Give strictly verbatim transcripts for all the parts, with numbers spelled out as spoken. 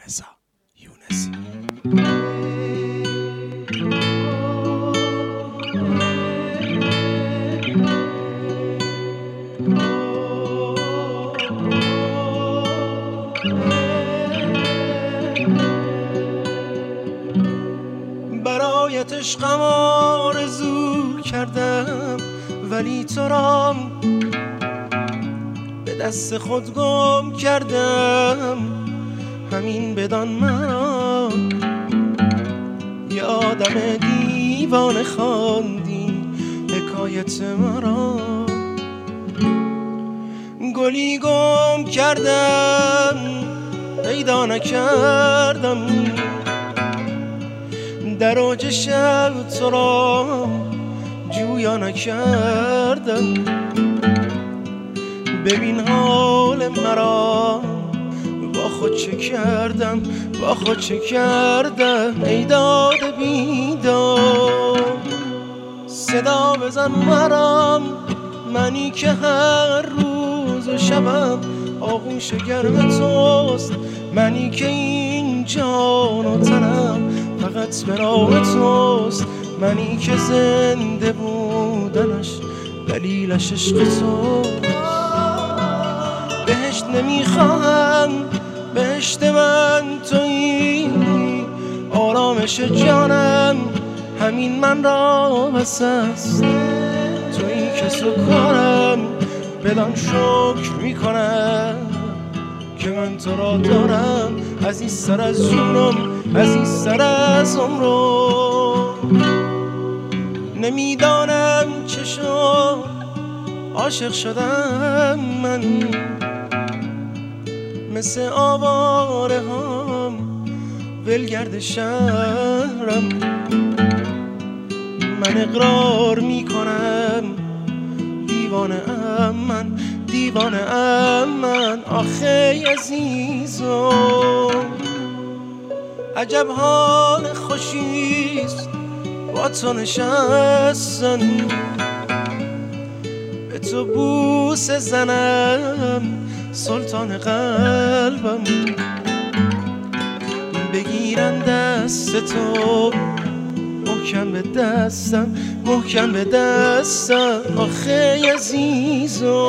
رضا یونسی. برایت عشقم آرزو کردم ولی تو را به دست خود گم کردم. همین بدان مرا یه آدم دیوانه خواندی حکایت مرا. گلی گم کردم پیدا نکردم، در اوج شب تو را جویا نکردم. ببین حال مرا با خود چه کردم، با خود چه کردم. ای داد بیدار صدا بزن مرام، منی که هر روز و شبم آغوش گرم توست. منی که این جان و تنم فقط به نام توست. منی که زنده بودنش دلیلش عشق توست. بهشت نمیخواهم، بهشت من تویی، آرامش جانم همین من را بس است. تویی که سکارم بدان شکر میکنم که من تو را دارم. عزیزتر از جونم، عزیزتر از عمرم. نمیدانم چه شد عاشق شدم من، مثل آواره هم ولگرد شهرم. من اقرار میکنم دیوانه ام من، دیوانه ام من. آخه عزیزم عجب حال خوشیست با تو نشستن، به تو بوسه زنم سلطان قلبم. بگیرن دست تو محکم به دستم، محکم به دستم. آخه عزیزم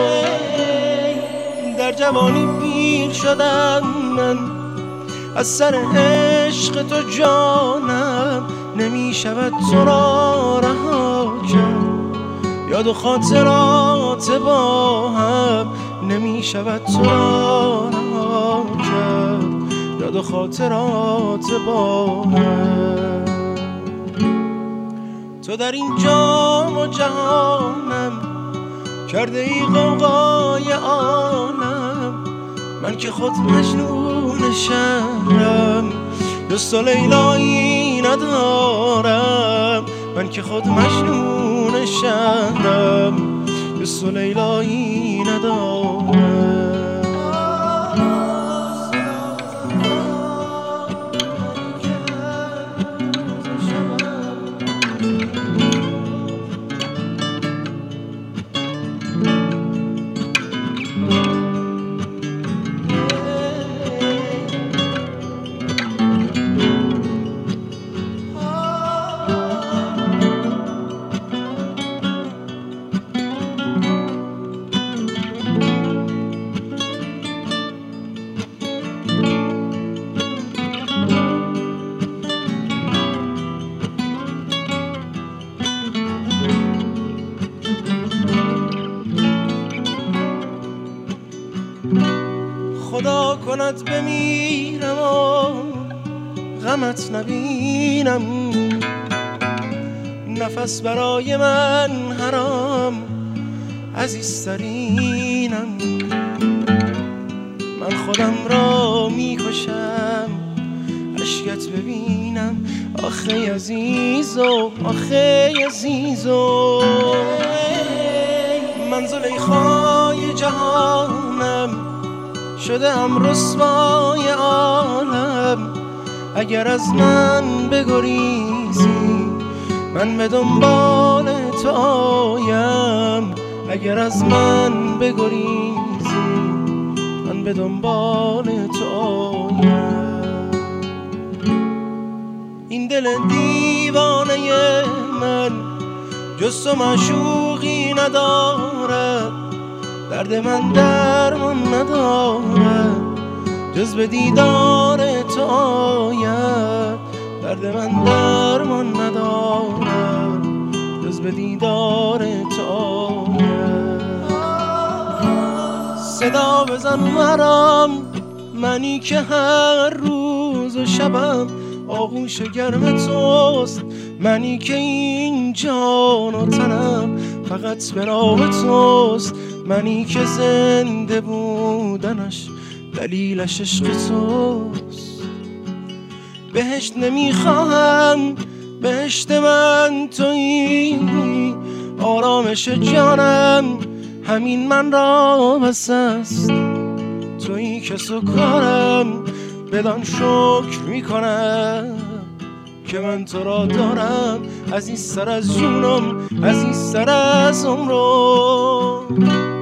در جوانی پیر شدم من، از سر عشق تو جانم نمی شود تو را رها کرد. یاد و خاطرات با هم نمی شود تو را رها کرد. یاد و خاطرات با هم. تو در این جام و جهانم کرده ای غوغای عالم. من که خود مجنون شهرم، دوست و لیلایی ندارم. من که خود مجنون شهرم، دوست و لیلایی ندارم. خدا کند بمیرم و غمت نبینم، نفس برای من حرام عزیزترینم. من خودم را میکشم عشقت ببینم. آخه عزیزم، آخه عزیزم من زلیخای جهانم شده ام رسوای عالم. اگر از من بگریزی من به دنبال تو آیم. اگر از من بگریزی من به دنبال تو آیم. دوست و معشوقی ندارد، درد من درمان ندارد، جز به دیدار تو آید. درد من درمان ندارد، جز به دیدار تو آید. صدا بزن مرام، منی که هر روز و شبم آغوش گرم توست، منی که این جان و تنم فقط به راه توست، منی که زنده بودنش دلیلش عشق توست. بهشت نمیخواهم، بهشت من تویی، آرامش جانم همین من را بس است. تویی که سکارم بدان شکر میکنم که من تو را دارم، عزیزتر از جونم، عزیزتر از عمرم.